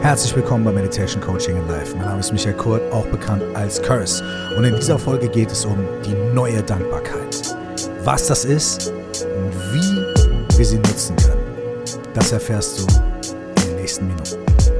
Herzlich willkommen bei Meditation Coaching in Life. Mein Name ist Michael Kurt, auch bekannt als Curse. Und in dieser Folge geht es um die neue Dankbarkeit. Was das ist und wie wir sie nutzen können, das erfährst du in den nächsten Minuten.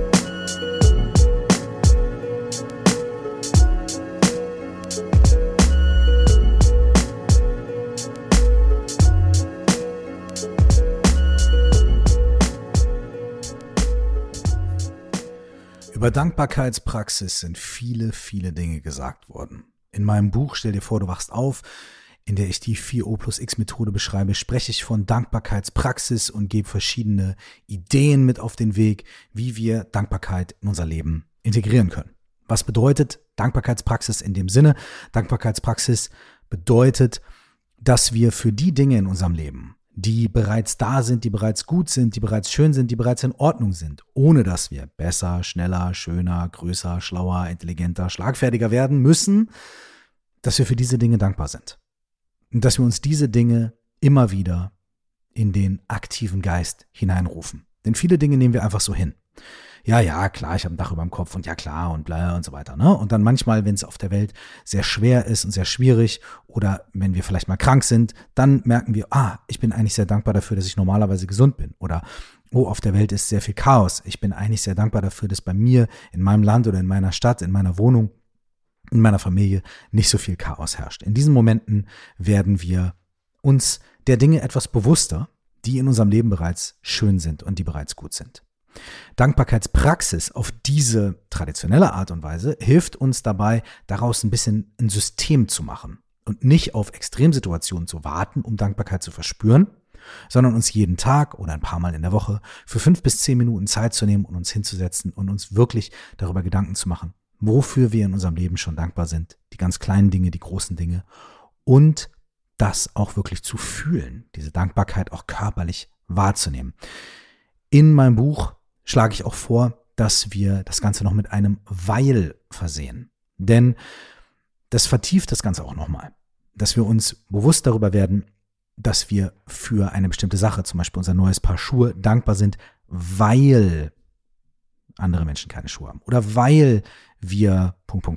Über Dankbarkeitspraxis sind viele Dinge gesagt worden. In meinem Buch Stell dir vor, du wachst auf, in der ich die 4O+X-Methode beschreibe, spreche ich von Dankbarkeitspraxis und gebe verschiedene Ideen mit auf den Weg, wie wir Dankbarkeit in unser Leben integrieren können. Was bedeutet Dankbarkeitspraxis in dem Sinne? Dankbarkeitspraxis bedeutet, dass wir für die Dinge in unserem Leben, die bereits da sind, die bereits gut sind, die bereits schön sind, die bereits in Ordnung sind, ohne dass wir besser, schneller, schöner, größer, schlauer, intelligenter, schlagfertiger werden müssen, dass wir für diese Dinge dankbar sind. Und dass wir uns diese Dinge immer wieder in den aktiven Geist hineinrufen. Denn viele Dinge nehmen wir einfach so hin. Ja, klar, ich habe ein Dach über dem Kopf und ja klar und bla und so weiter. Ne? Und dann manchmal, wenn es auf der Welt sehr schwer ist und sehr schwierig oder wenn wir vielleicht mal krank sind, dann merken wir, ich bin eigentlich sehr dankbar dafür, dass ich normalerweise gesund bin. Oder, auf der Welt ist sehr viel Chaos. Ich bin eigentlich sehr dankbar dafür, dass bei mir, in meinem Land oder in meiner Stadt, in meiner Wohnung, in meiner Familie nicht so viel Chaos herrscht. In diesen Momenten werden wir uns der Dinge etwas bewusster, die in unserem Leben bereits schön sind und die bereits gut sind. Dankbarkeitspraxis auf diese traditionelle Art und Weise hilft uns dabei, daraus ein bisschen ein System zu machen und nicht auf Extremsituationen zu warten, um Dankbarkeit zu verspüren, sondern uns jeden Tag oder ein paar Mal in der Woche für 5 bis 10 Minuten Zeit zu nehmen und uns hinzusetzen und uns wirklich darüber Gedanken zu machen, wofür wir in unserem Leben schon dankbar sind, die ganz kleinen Dinge, die großen Dinge und das auch wirklich zu fühlen, diese Dankbarkeit auch körperlich wahrzunehmen. In meinem Buch schlage ich auch vor, dass wir das Ganze noch mit einem Weil versehen. Denn das vertieft das Ganze auch nochmal. Dass wir uns bewusst darüber werden, dass wir für eine bestimmte Sache, zum Beispiel unser neues Paar Schuhe, dankbar sind, weil andere Menschen keine Schuhe haben. Oder weil wir ...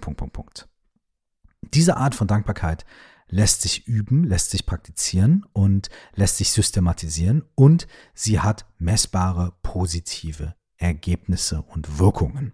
Diese Art von Dankbarkeit lässt sich üben, lässt sich praktizieren und lässt sich systematisieren und sie hat messbare positive Ergebnisse und Wirkungen.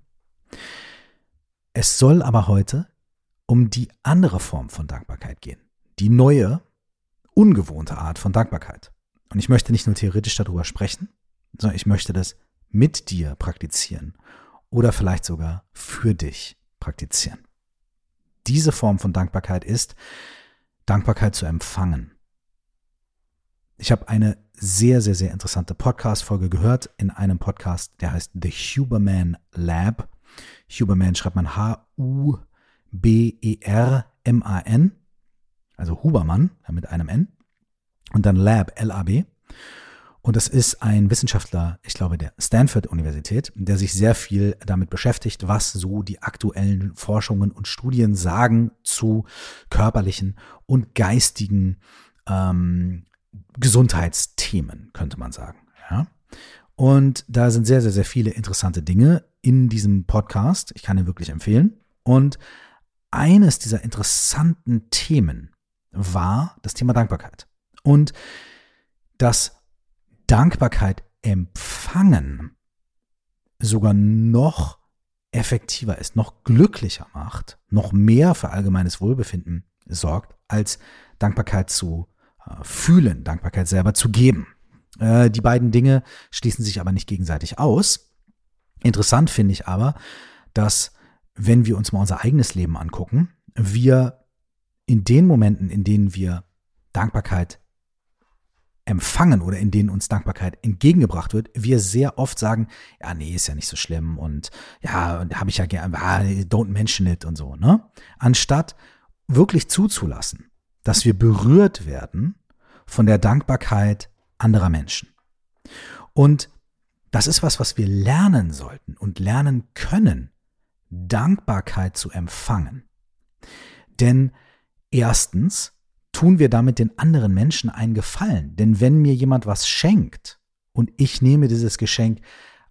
Es soll aber heute um die andere Form von Dankbarkeit gehen, die neue, ungewohnte Art von Dankbarkeit. Und ich möchte nicht nur theoretisch darüber sprechen, sondern ich möchte das mit dir praktizieren oder vielleicht sogar für dich praktizieren. Diese Form von Dankbarkeit ist Dankbarkeit zu empfangen. Ich habe eine sehr interessante Podcast-Folge gehört in einem Podcast, der heißt The Huberman Lab. Huberman schreibt man Huberman, also Hubermann mit einem N und dann Lab, L-A-B. Und das ist ein Wissenschaftler, ich glaube der Stanford-Universität, der sich sehr viel damit beschäftigt, was so die aktuellen Forschungen und Studien sagen zu körperlichen und geistigen Gesundheitsthemen, könnte man sagen. Ja? Und da sind sehr viele interessante Dinge in diesem Podcast. Ich kann ihn wirklich empfehlen. Und eines dieser interessanten Themen war das Thema Dankbarkeit. Und dass Dankbarkeit empfangen sogar noch effektiver ist, noch glücklicher macht, noch mehr für allgemeines Wohlbefinden sorgt, als Dankbarkeit zu fühlen, Dankbarkeit selber zu geben. Die beiden Dinge schließen sich aber nicht gegenseitig aus. Interessant finde ich aber, dass, wenn wir uns mal unser eigenes Leben angucken, wir in den Momenten, in denen wir Dankbarkeit empfangen oder in denen uns Dankbarkeit entgegengebracht wird, wir sehr oft sagen, ja, nee, ist ja nicht so schlimm und ja, habe ich ja gerne, don't mention it und so, ne? Anstatt wirklich zuzulassen, dass wir berührt werden von der Dankbarkeit anderer Menschen. Und das ist was wir lernen sollten und lernen können, Dankbarkeit zu empfangen. Denn erstens tun wir damit den anderen Menschen einen Gefallen. Denn wenn mir jemand was schenkt und ich nehme dieses Geschenk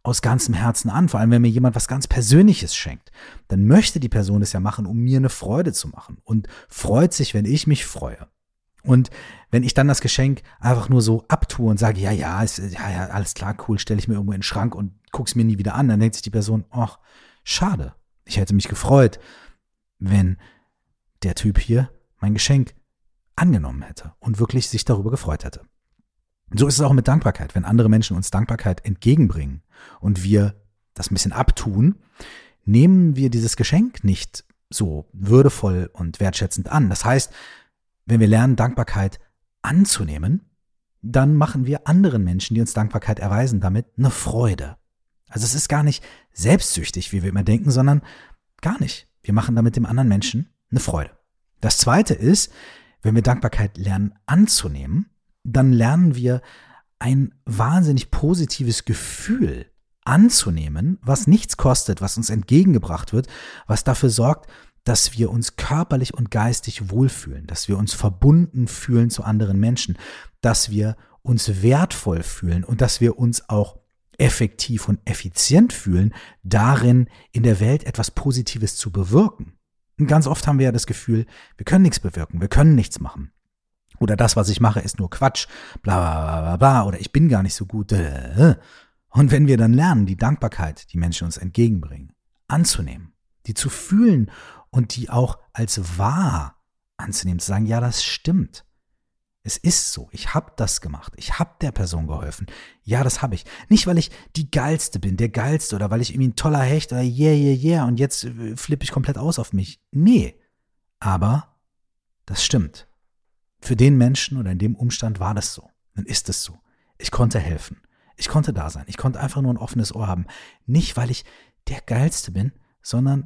aus ganzem Herzen an. Vor allem, wenn mir jemand was ganz Persönliches schenkt, dann möchte die Person es ja machen, um mir eine Freude zu machen und freut sich, wenn ich mich freue. Und wenn ich dann das Geschenk einfach nur so abtue und sage, ja, alles klar, cool, stelle ich mir irgendwo in den Schrank und guck's mir nie wieder an, dann denkt sich die Person, ach, schade, ich hätte mich gefreut, wenn der Typ hier mein Geschenk angenommen hätte und wirklich sich darüber gefreut hätte. So ist es auch mit Dankbarkeit. Wenn andere Menschen uns Dankbarkeit entgegenbringen und wir das ein bisschen abtun, nehmen wir dieses Geschenk nicht so würdevoll und wertschätzend an. Das heißt, wenn wir lernen, Dankbarkeit anzunehmen, dann machen wir anderen Menschen, die uns Dankbarkeit erweisen, damit eine Freude. Also es ist gar nicht selbstsüchtig, wie wir immer denken, sondern gar nicht. Wir machen damit dem anderen Menschen eine Freude. Das Zweite ist, wenn wir Dankbarkeit lernen anzunehmen, dann lernen wir ein wahnsinnig positives Gefühl anzunehmen, was nichts kostet, was uns entgegengebracht wird, was dafür sorgt, dass wir uns körperlich und geistig wohlfühlen, dass wir uns verbunden fühlen zu anderen Menschen, dass wir uns wertvoll fühlen und dass wir uns auch effektiv und effizient fühlen, darin in der Welt etwas Positives zu bewirken. Und ganz oft haben wir ja das Gefühl, wir können nichts bewirken, wir können nichts machen. Oder das, was ich mache, ist nur Quatsch, bla bla bla bla, oder ich bin gar nicht so gut. Und wenn wir dann lernen, die Dankbarkeit, die Menschen uns entgegenbringen, anzunehmen, die zu fühlen und die auch als wahr anzunehmen, zu sagen, ja, das stimmt. Es ist so, ich habe das gemacht, ich habe der Person geholfen. Ja, das habe ich. Nicht, weil ich die Geilste bin, der Geilste oder weil ich irgendwie ein toller Hecht oder yeah und jetzt flippe ich komplett aus auf mich. Nee, aber das stimmt. Für den Menschen oder in dem Umstand war das so. Dann ist es so. Ich konnte helfen. Ich konnte da sein. Ich konnte einfach nur ein offenes Ohr haben. Nicht, weil ich der Geilste bin, sondern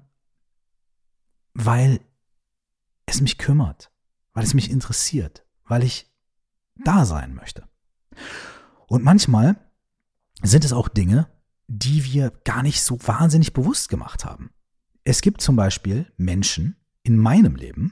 weil es mich kümmert, weil es mich interessiert, weil ich da sein möchte. Und manchmal sind es auch Dinge, die wir gar nicht so wahnsinnig bewusst gemacht haben. Es gibt zum Beispiel Menschen in meinem Leben,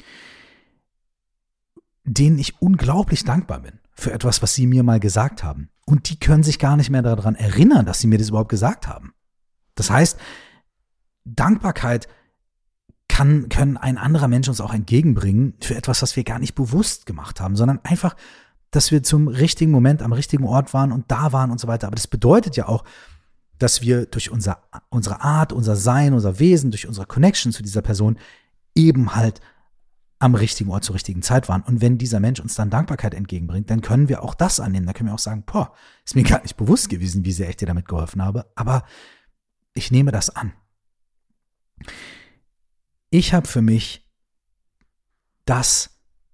denen ich unglaublich dankbar bin für etwas, was sie mir mal gesagt haben. Und die können sich gar nicht mehr daran erinnern, dass sie mir das überhaupt gesagt haben. Das heißt, Dankbarkeit können ein anderer Mensch uns auch entgegenbringen für etwas, was wir gar nicht bewusst gemacht haben, sondern einfach, dass wir zum richtigen Moment am richtigen Ort waren und da waren und so weiter. Aber das bedeutet ja auch, dass wir durch unsere Art, unser Sein, unser Wesen, durch unsere Connection zu dieser Person eben halt am richtigen Ort zur richtigen Zeit waren. Und wenn dieser Mensch uns dann Dankbarkeit entgegenbringt, dann können wir auch das annehmen. Dann können wir auch sagen, ist mir gar nicht bewusst gewesen, wie sehr ich dir damit geholfen habe, aber ich nehme das an. Ich habe für mich es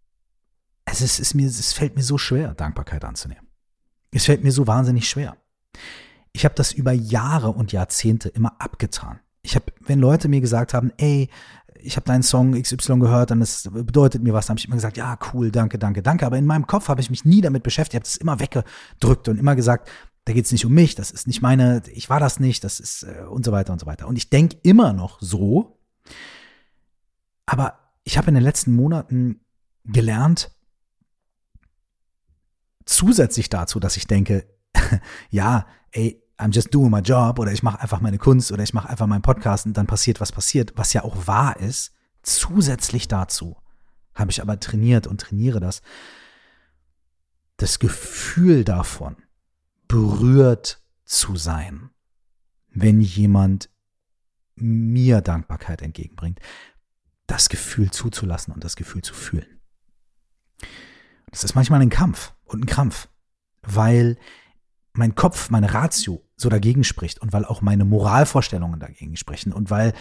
fällt mir so schwer, Dankbarkeit anzunehmen. Es fällt mir so wahnsinnig schwer. Ich habe das über Jahre und Jahrzehnte immer abgetan. Wenn Leute mir gesagt haben, ey, ich habe deinen Song XY gehört und es bedeutet mir was, dann habe ich immer gesagt, ja, cool, danke. Aber in meinem Kopf habe ich mich nie damit beschäftigt, ich habe das immer weggedrückt und immer gesagt, da geht es nicht um mich, das ist nicht ich war das nicht, das ist und so weiter und so weiter. Und ich denke immer noch so, aber ich habe in den letzten Monaten gelernt, zusätzlich dazu, dass ich denke, ja, ey, I'm just doing my job oder ich mache einfach meine Kunst oder ich mache einfach meinen Podcast und dann passiert, was ja auch wahr ist. Zusätzlich dazu habe ich aber trainiert und trainiere das Gefühl davon, berührt zu sein, wenn jemand mir Dankbarkeit entgegenbringt, das Gefühl zuzulassen und das Gefühl zu fühlen. Das ist manchmal ein Kampf und ein Krampf, weil mein Kopf, meine Ratio so dagegen spricht und weil auch meine Moralvorstellungen dagegen sprechen und weil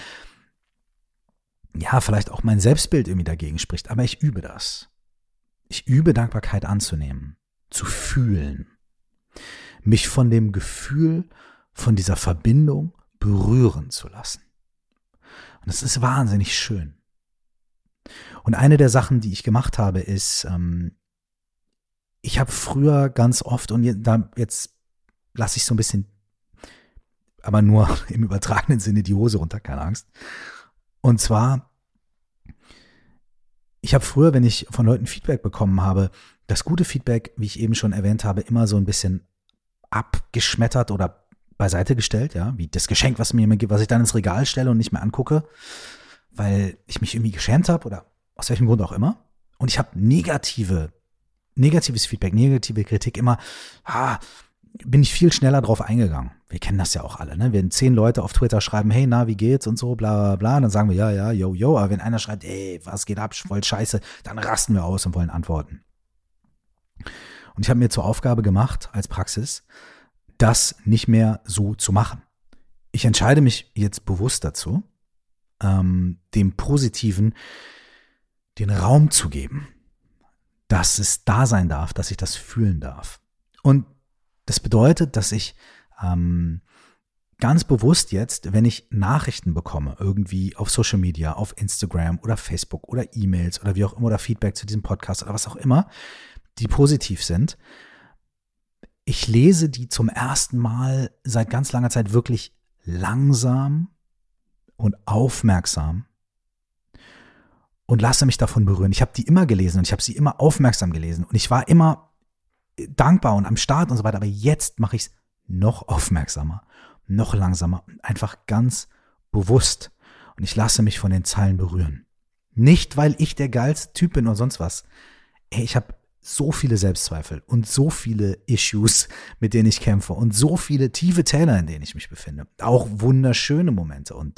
ja vielleicht auch mein Selbstbild irgendwie dagegen spricht. Aber ich übe das. Ich übe Dankbarkeit anzunehmen, zu fühlen, mich von dem Gefühl, von dieser Verbindung berühren zu lassen. Und es ist wahnsinnig schön. Und eine der Sachen, die ich gemacht habe, ist, ich habe früher ganz oft, und jetzt lasse ich so ein bisschen, aber nur im übertragenen Sinne die Hose runter, keine Angst. Und zwar, ich habe früher, wenn ich von Leuten Feedback bekommen habe, das gute Feedback, wie ich eben schon erwähnt habe, immer so ein bisschen abgeschmettert oder beiseite gestellt, ja, wie das Geschenk, was mir immer gibt, was ich dann ins Regal stelle und nicht mehr angucke, weil ich mich irgendwie geschämt habe oder aus welchem Grund auch immer. Und ich habe negatives Feedback, negative Kritik immer, bin ich viel schneller drauf eingegangen. Wir kennen das ja auch alle, ne? Wenn 10 Leute auf Twitter schreiben, hey, na, wie geht's und so, bla, bla, bla, dann sagen wir, ja, yo. Aber wenn einer schreibt, ey, was geht ab, voll scheiße, dann rasten wir aus und wollen antworten. Und ich habe mir zur Aufgabe gemacht, als Praxis, das nicht mehr so zu machen. Ich entscheide mich jetzt bewusst dazu, dem Positiven den Raum zu geben, dass es da sein darf, dass ich das fühlen darf. Und das bedeutet, dass ich ganz bewusst jetzt, wenn ich Nachrichten bekomme, irgendwie auf Social Media, auf Instagram oder Facebook oder E-Mails oder wie auch immer oder Feedback zu diesem Podcast oder was auch immer, die positiv sind, ich lese die zum ersten Mal seit ganz langer Zeit wirklich langsam und aufmerksam und lasse mich davon berühren. Ich habe die immer gelesen und ich habe sie immer aufmerksam gelesen und ich war immer dankbar und am Start und so weiter, aber jetzt mache ich es noch aufmerksamer, noch langsamer, einfach ganz bewusst und ich lasse mich von den Zeilen berühren. Nicht, weil ich der geilste Typ bin oder sonst was. Ich habe so viele Selbstzweifel und so viele Issues, mit denen ich kämpfe und so viele tiefe Täler, in denen ich mich befinde. Auch wunderschöne Momente und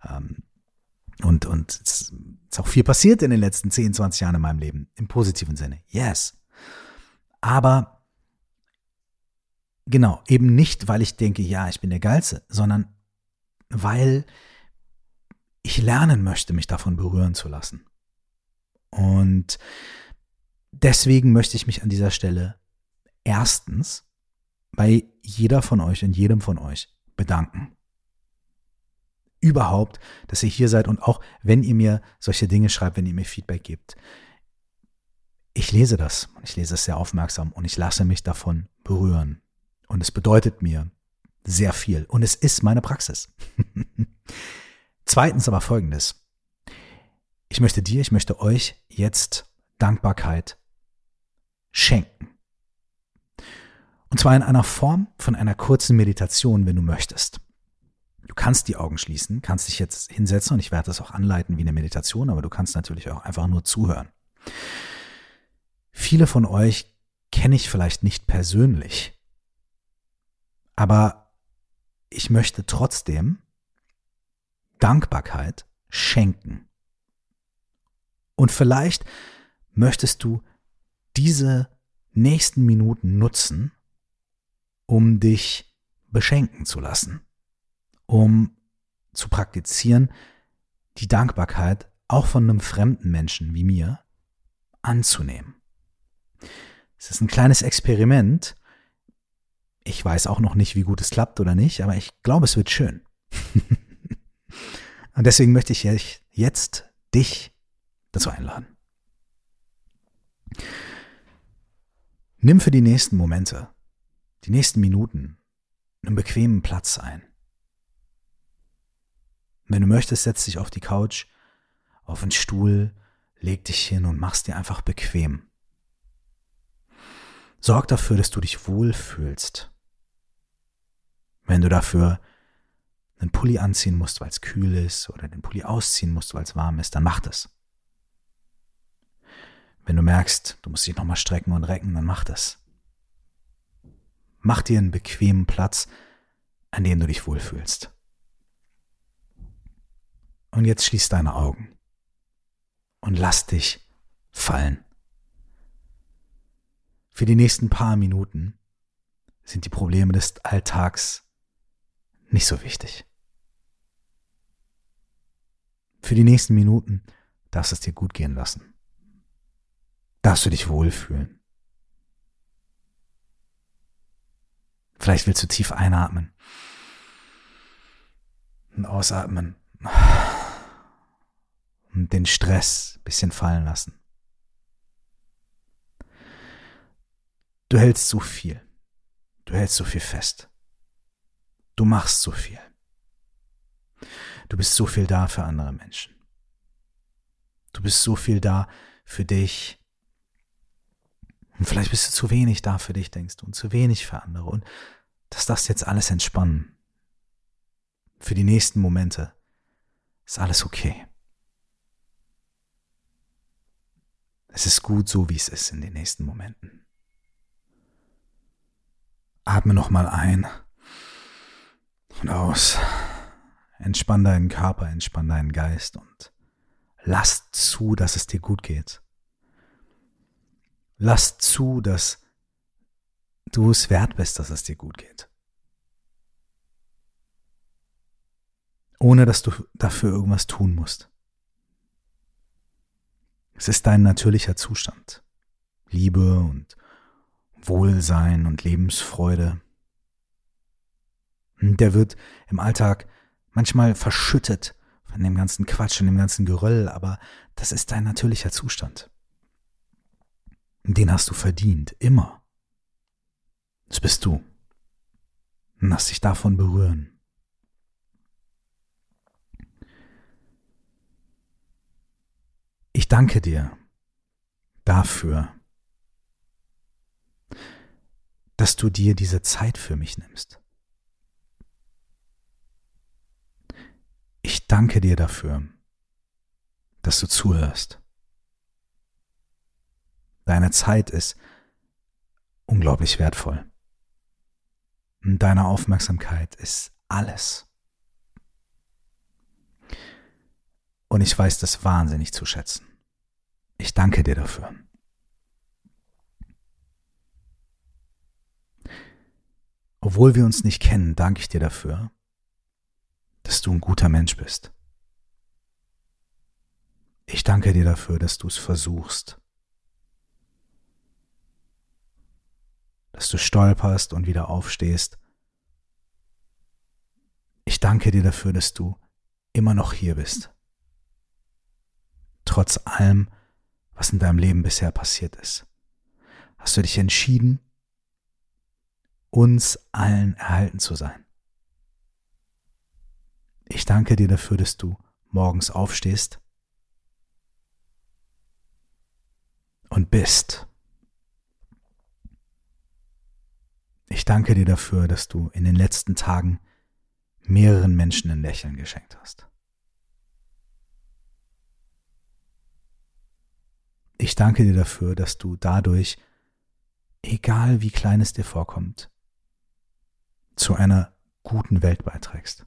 es ist auch viel passiert in den letzten 10, 20 Jahren in meinem Leben, im positiven Sinne. Yes. Aber genau, eben nicht, weil ich denke, ja, ich bin der Geilste, sondern weil ich lernen möchte, mich davon berühren zu lassen. Und deswegen möchte ich mich an dieser Stelle erstens bei jeder von euch und jedem von euch bedanken. Überhaupt, dass ihr hier seid und auch, wenn ihr mir solche Dinge schreibt, wenn ihr mir Feedback gebt. Ich lese das und ich lese es sehr aufmerksam und ich lasse mich davon berühren. Und es bedeutet mir sehr viel und es ist meine Praxis. Zweitens aber Folgendes. Ich möchte euch jetzt Dankbarkeit schenken. Und zwar in einer Form von einer kurzen Meditation, wenn du möchtest. Du kannst die Augen schließen, kannst dich jetzt hinsetzen und ich werde das auch anleiten wie eine Meditation, aber du kannst natürlich auch einfach nur zuhören. Viele von euch kenne ich vielleicht nicht persönlich, aber ich möchte trotzdem Dankbarkeit schenken. Und vielleicht möchtest du diese nächsten Minuten nutzen, um dich beschenken zu lassen, um zu praktizieren, die Dankbarkeit auch von einem fremden Menschen wie mir anzunehmen. Es ist ein kleines Experiment. Ich weiß auch noch nicht, wie gut es klappt oder nicht, aber ich glaube, es wird schön. Und deswegen möchte ich jetzt dich dazu einladen. Nimm für die nächsten Momente, die nächsten Minuten, einen bequemen Platz ein. Wenn du möchtest, setz dich auf die Couch, auf einen Stuhl, leg dich hin und mach's dir einfach bequem. Sorg dafür, dass du dich wohlfühlst. Wenn du dafür einen Pulli anziehen musst, weil es kühl ist, oder den Pulli ausziehen musst, weil es warm ist, dann mach das. Wenn du merkst, du musst dich nochmal strecken und recken, dann mach das. Mach dir einen bequemen Platz, an dem du dich wohlfühlst. Und jetzt schließ deine Augen und lass dich fallen. Für die nächsten paar Minuten sind die Probleme des Alltags nicht so wichtig. Für die nächsten Minuten darfst du es dir gut gehen lassen. Darfst du dich wohlfühlen. Vielleicht willst du tief einatmen und ausatmen und den Stress ein bisschen fallen lassen. Du hältst so viel. Du hältst so viel fest. Du machst so viel. Du bist so viel da für andere Menschen. Du bist so viel da für dich. Und vielleicht bist du zu wenig da für dich, denkst du, und zu wenig für andere. Und Das darfst jetzt alles entspannen. Für die nächsten Momente ist alles okay. Es ist gut so, wie es ist in den nächsten Momenten. Atme nochmal ein und aus. Entspann deinen Körper, entspann deinen Geist und lass zu, dass es dir gut geht. Lass zu, dass du es wert bist, dass es dir gut geht. Ohne dass du dafür irgendwas tun musst. Es ist dein natürlicher Zustand. Liebe und Wohlsein und Lebensfreude. Der wird im Alltag manchmal verschüttet von dem ganzen Quatsch und dem ganzen Geröll, aber das ist dein natürlicher Zustand. Den hast du verdient, immer. Das bist du. Lass dich davon berühren. Ich danke dir dafür, dass du dir diese Zeit für mich nimmst. Ich danke dir dafür, dass du zuhörst. Deine Zeit ist unglaublich wertvoll. Und deine Aufmerksamkeit ist alles. Und ich weiß das wahnsinnig zu schätzen. Ich danke dir dafür. Obwohl wir uns nicht kennen, danke ich dir dafür, dass du ein guter Mensch bist. Ich danke dir dafür, dass du es versuchst. Dass du stolperst und wieder aufstehst. Ich danke dir dafür, dass du immer noch hier bist. Trotz allem, was in deinem Leben bisher passiert ist, hast du dich entschieden, uns allen erhalten zu sein. Ich danke dir dafür, dass du morgens aufstehst und bist. Ich danke dir dafür, dass du in den letzten Tagen mehreren Menschen ein Lächeln geschenkt hast. Ich danke dir dafür, dass du dadurch, egal wie klein es dir vorkommt, zu einer guten Welt beiträgst.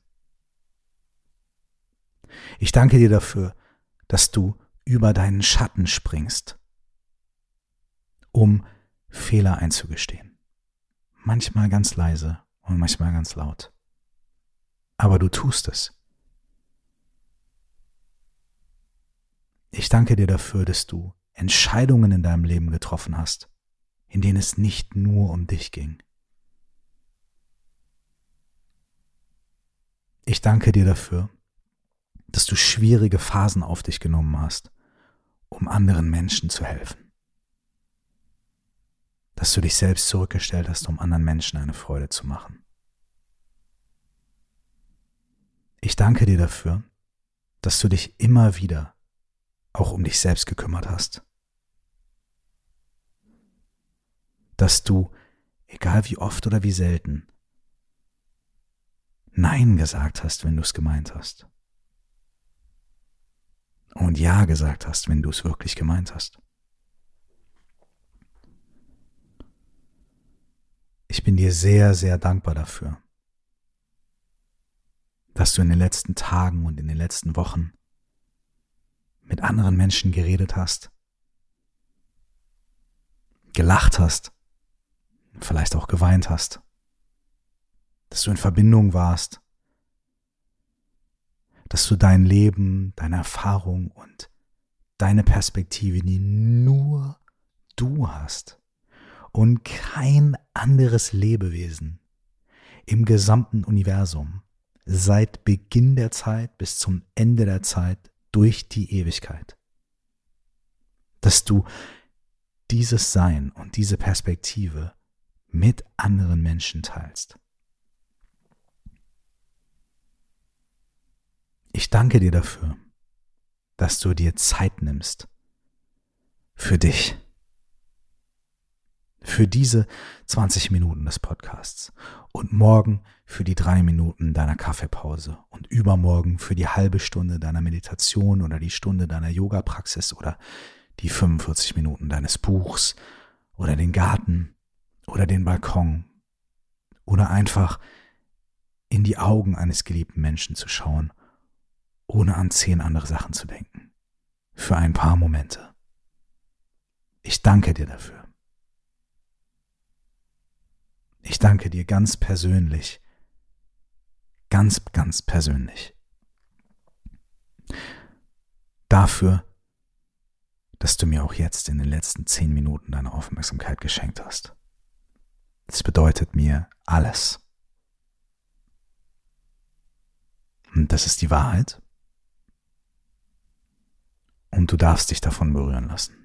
Ich danke dir dafür, dass du über deinen Schatten springst, um Fehler einzugestehen. Manchmal ganz leise und manchmal ganz laut. Aber du tust es. Ich danke dir dafür, dass du Entscheidungen in deinem Leben getroffen hast, in denen es nicht nur um dich ging. Ich danke dir dafür, dass du schwierige Phasen auf dich genommen hast, um anderen Menschen zu helfen. Dass du dich selbst zurückgestellt hast, um anderen Menschen eine Freude zu machen. Ich danke dir dafür, dass du dich immer wieder auch um dich selbst gekümmert hast. Dass du, egal wie oft oder wie selten, Nein gesagt hast, wenn du es gemeint hast. Und Ja gesagt hast, wenn du es wirklich gemeint hast. Ich bin dir sehr, sehr dankbar dafür, dass du in den letzten Tagen und in den letzten Wochen mit anderen Menschen geredet hast, gelacht hast, vielleicht auch geweint hast, dass du in Verbindung warst, dass du dein Leben, deine Erfahrung und deine Perspektive, die nur du hast und kein anderes Lebewesen im gesamten Universum seit Beginn der Zeit bis zum Ende der Zeit durch die Ewigkeit, dass du dieses Sein und diese Perspektive mit anderen Menschen teilst. Ich danke dir dafür, dass du dir Zeit nimmst für dich, Für diese 20 Minuten des Podcasts und morgen für die 3 Minuten deiner Kaffeepause und übermorgen für die halbe Stunde deiner Meditation oder die Stunde deiner Yoga-Praxis oder die 45 Minuten deines Buchs oder den Garten oder den Balkon oder einfach in die Augen eines geliebten Menschen zu schauen, ohne an 10 andere Sachen zu denken. Für ein paar Momente. Ich danke dir dafür. Ich danke dir ganz persönlich, ganz persönlich, dafür, dass du mir auch jetzt in den letzten 10 Minuten deine Aufmerksamkeit geschenkt hast. Das bedeutet mir alles. Und das ist die Wahrheit. Und du darfst dich davon berühren lassen.